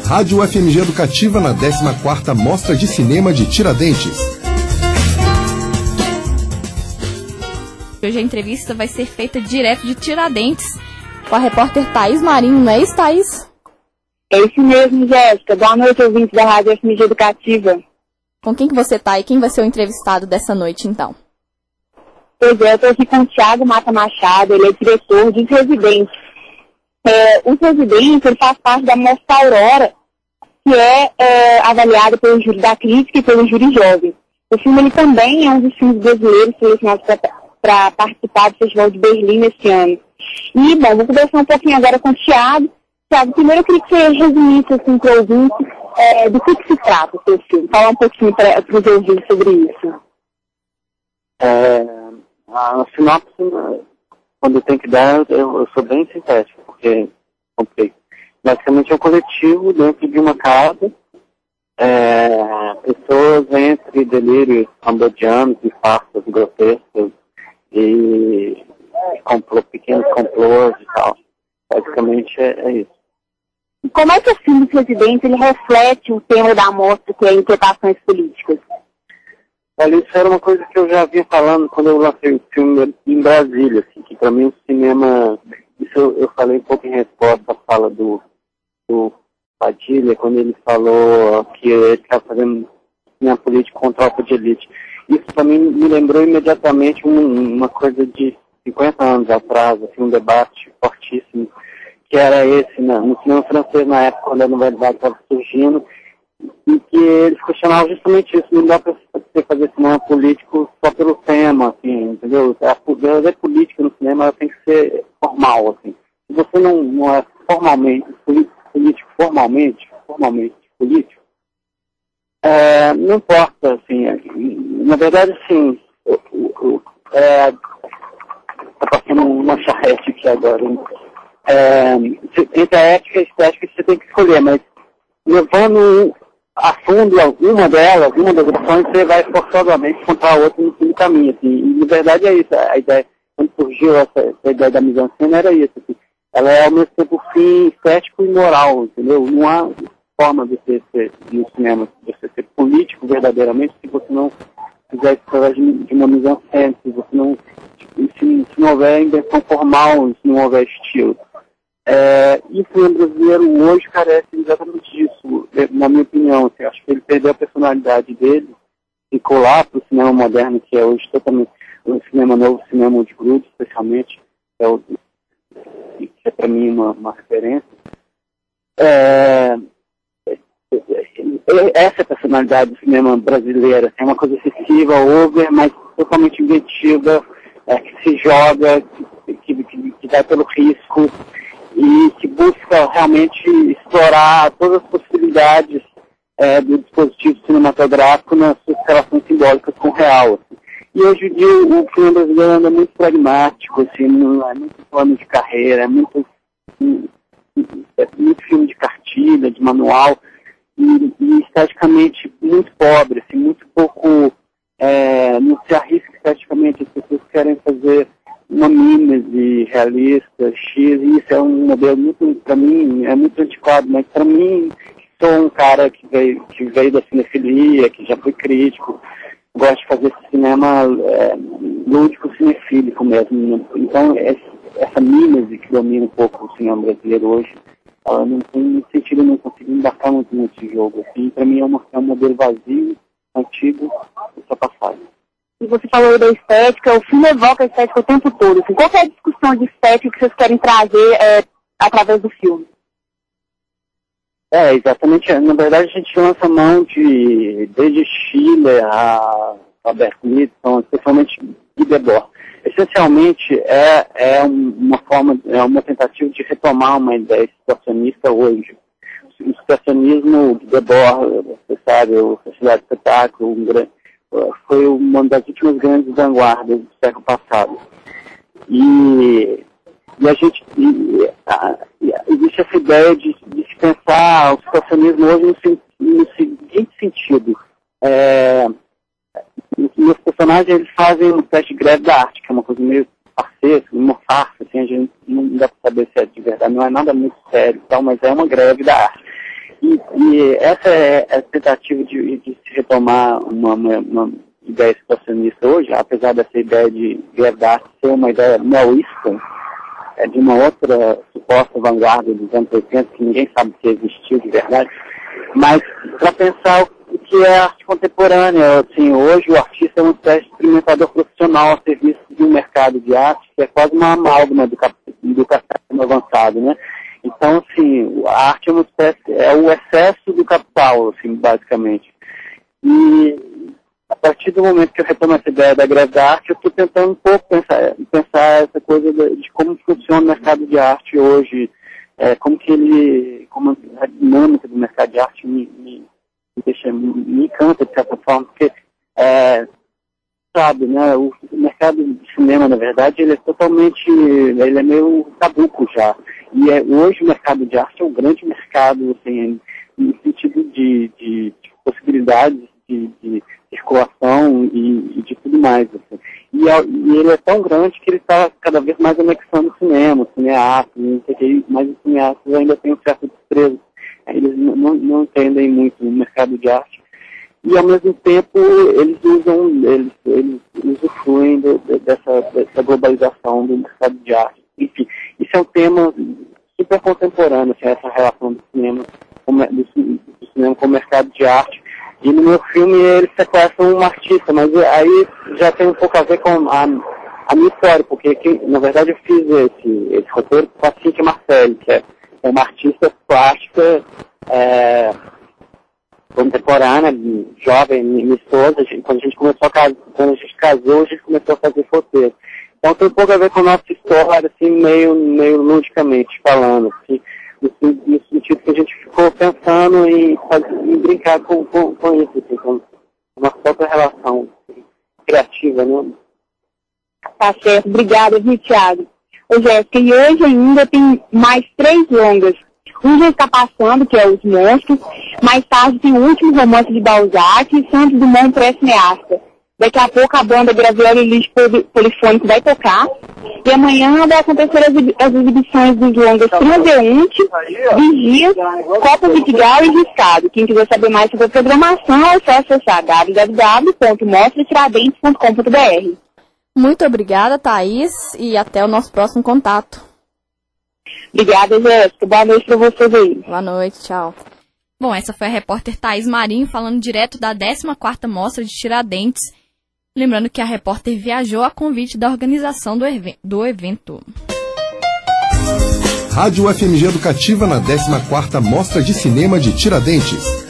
Rádio UFMG Educativa na 14ª Mostra de Cinema de Tiradentes. Hoje a entrevista vai ser feita direto de Tiradentes com a repórter Thaís Marinho, não é isso, Thaís? É isso mesmo, Jéssica. Boa noite, ouvintes da Rádio UFMG Educativa. Com quem que você tá e quem vai ser o entrevistado dessa noite, então? Pois é, eu estou aqui com o Thiago Mata Machado, ele é diretor dos Residentes. Os Residentes, ele faz parte da Mostra Aurora, que é avaliada pelo júri da crítica e pelo júri jovem. O filme ele também é um dos filmes brasileiros selecionados para participar do Festival de Berlim esse ano. E, bom, vou conversar um pouquinho agora com o Thiago. Thiago, primeiro eu queria que você resumisse assim, para o ouvinte do que se trata o seu filme. Falar um pouquinho para os ouvintes sobre isso. A sinopse, quando eu tenho que dar, eu sou bem sintético, porque basicamente é um coletivo dentro de uma casa, pessoas entre delírios cambodianos e farsas grotescas e pequenos complôs e tal. Basicamente é isso. E como é que o filme dos Residentes ele reflete o tema da mostra, que é inquietações políticas? Olha, isso era uma coisa que eu já vinha falando quando eu lancei o filme em Brasília, assim, que para mim o cinema, isso eu falei um pouco em resposta à fala do Padilha, quando ele falou que ele estava fazendo cinema político com tropa de elite. Isso para mim me lembrou imediatamente uma coisa de 50 anos atrás, assim, um debate fortíssimo, que era esse no cinema francês na época, quando a novidade estava surgindo, e que eles questionavam justamente isso. Não dá para você fazer cinema político só pelo tema, assim, entendeu? A política no cinema ela tem que ser formal, assim. Se você não é formalmente político, não importa, assim. Na verdade, assim, tá passando uma charrete aqui agora. Entre a ética e a estética você tem que escolher, mas levando a fundo alguma das opções, você vai forçosamente encontrar a outra no fim do caminho, assim. E, na verdade, é isso. A ideia, quando surgiu essa ideia da mise-en-scène, era isso, assim. Ela é, ao mesmo tempo, fim estético e moral, entendeu? Não há forma de você ser, no cinema, de você ser político verdadeiramente, se você não fizer isso através de uma mise-en-scène, se não houver invenção formal, se não houver estilo. E o cinema brasileiro hoje carece exatamente disso, na minha opinião. Assim, acho que ele perdeu a personalidade dele, ficou lá para o cinema moderno, que é hoje totalmente o cinema novo, o cinema de grupo, especialmente, que é para mim uma referência. Essa é a personalidade do cinema brasileiro, assim, é uma coisa excessiva, over, mas totalmente inventiva, que se joga, que vai pelo risco, e que busca realmente explorar todas as possibilidades do dispositivo cinematográfico nas suas relações simbólicas com o real. Assim. E hoje em dia o filme brasileiro anda muito pragmático, assim, não é muito plano de carreira, é muito filme de cartilha, de manual, e esteticamente muito pobre, assim, muito pouco, não se arrisca esteticamente, as pessoas querem fazer uma mimese realista, X, e isso é um modelo muito, para mim, é muito antiquado, mas para mim, sou um cara que veio da cinefilia, que já foi crítico, gosto de fazer esse cinema lúdico, cinefílico mesmo. Então, essa mimese que domina um pouco o cinema brasileiro hoje, ela não tem sentido, não consigo embarcar muito nesse jogo. Assim, para mim é um modelo vazio, antigo, ultrapassado. E você falou da estética, o filme evoca a estética o tempo todo. Assim, qual é a discussão de estética que vocês querem trazer através do filme? Exatamente. Na verdade, a gente lança mão desde Schiller a Bergman, especialmente de Debord. Essencialmente, é uma tentativa de retomar uma ideia situacionista hoje. O situacionismo de Debord, você sabe, a Sociedade do Espetáculo, foi uma das últimas grandes vanguardas do século passado. E a gente existe essa ideia de se pensar o situacionismo hoje no seguinte sentido. Meus personagens eles fazem uma espécie de greve da arte, que é uma coisa meio farsesca, uma farsa, assim, a gente não dá para saber se é de verdade, não é nada muito sério, tal, mas é uma greve da arte. E essa é a tentativa de se retomar uma ideia situacionista hoje, apesar dessa ideia de verdade ser uma ideia neoísta, de uma outra suposta vanguarda dos anos 80, que ninguém sabe se existiu de verdade, mas para pensar o que é arte contemporânea. Assim, hoje o artista é um espécie de experimentador profissional a serviço de um mercado de arte que é quase uma amálgama do capitalismo avançado, né? Então, assim, a arte é uma espécie, é o excesso do capital, assim, basicamente. E a partir do momento que eu retomo essa ideia da greve da arte, eu estou tentando um pouco pensar essa coisa de como funciona o mercado de arte hoje, como a dinâmica do mercado de arte me encanta, de certa forma, porque, sabe, né, o mercado de cinema, na verdade, ele é meio caduco já. E hoje o mercado de arte é um grande mercado, assim, no sentido de possibilidades de circulação e de tudo mais. Assim. E ele é tão grande que ele está cada vez mais anexando o cinema, o cineasta, não sei o que, mas os cineastas ainda têm um certo desprezo. Eles não entendem muito o mercado de arte. E, ao mesmo tempo, eles usufruem dessa globalização do mercado de arte. Enfim, isso é um tema super contemporâneo, assim, essa relação do cinema com o mercado de arte. E no meu filme eles sequestram um artista, mas aí já tem um pouco a ver com a minha história, porque na verdade eu fiz esse roteiro com a Cíntia Marcelli, que é uma artista plástica contemporânea, jovem, minha esposa. Quando a gente casou, a gente começou a fazer roteiro. Então tem um pouco a ver com a nossa história, assim, meio ludicamente falando, assim, no sentido que a gente ficou pensando em brincar com isso, assim, com uma própria relação criativa, né? Tá certo, obrigada, viu, Thiago? Ô, Jéssica, e hoje ainda tem mais 3 longas. Um já está passando, que é Os Monstros. Mais tarde tem o último romance de Balzac e Santos Dumont para cineasta. Daqui a pouco a banda Gravioli Lixo Polifônico vai tocar. E amanhã vai acontecer as exibições dos longas Transeunte, Vigias, Copa Vidigal e Riscado. Quem quiser saber mais sobre a programação é só acessar www.mostratiradentes.com.br. Muito obrigada, Thaís, e até o nosso próximo contato. Obrigada, Jéssica. Boa noite para vocês aí. Boa noite, tchau. Bom, essa foi a repórter Thaís Marinho falando direto da 14ª Mostra de Tiradentes. Lembrando que a repórter viajou a convite da organização do evento. Rádio FMG Educativa na 14ª Mostra de Cinema de Tiradentes.